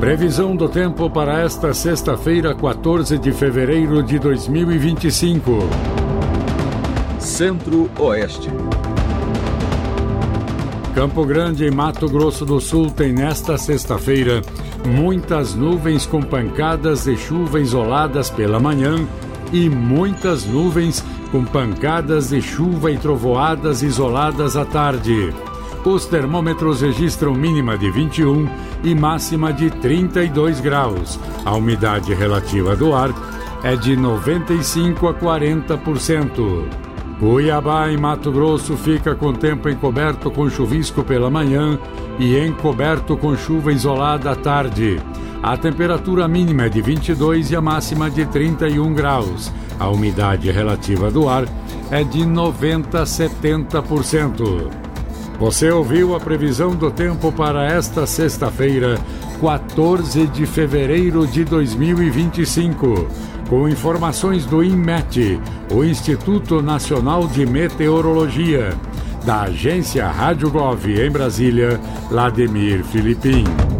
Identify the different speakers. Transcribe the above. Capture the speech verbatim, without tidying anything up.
Speaker 1: Previsão do tempo para esta sexta-feira, quatorze de fevereiro de dois mil e vinte e cinco.
Speaker 2: Centro-Oeste.
Speaker 1: Campo Grande, em Mato Grosso do Sul, tem nesta sexta-feira muitas nuvens com pancadas de chuva isoladas pela manhã e muitas nuvens com pancadas de chuva e trovoadas isoladas à tarde. Os termômetros registram mínima de vinte e um e máxima de trinta e dois graus. A umidade relativa do ar é de noventa e cinco a quarenta por cento. Cuiabá, em Mato Grosso, fica com tempo encoberto com chuvisco pela manhã e encoberto com chuva isolada à tarde. A temperatura mínima é de vinte e dois e a máxima de trinta e um graus. A umidade relativa do ar é de noventa a setenta por cento. Você ouviu a previsão do tempo para esta sexta-feira, quatorze de fevereiro de dois mil e vinte e cinco, com informações do INMET, o Instituto Nacional de Meteorologia, da agência Rádio Gov em Brasília, Lademir Filipim.